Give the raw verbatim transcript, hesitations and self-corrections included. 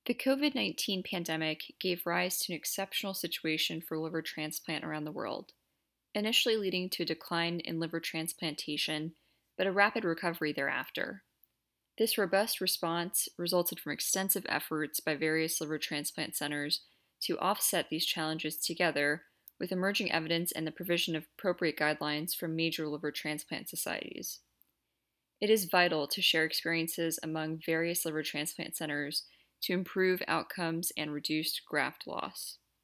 The COVID nineteen pandemic gave rise to an exceptional situation for liver transplant around the world, initially leading to a decline in liver transplantation, but a rapid recovery thereafter. This robust response resulted from extensive efforts by various liver transplant centers to offset these challenges together with emerging evidence and the provision of appropriate guidelines from major liver transplant societies. It is vital to share experiences among various liver transplant centers to improve outcomes and reduce graft loss.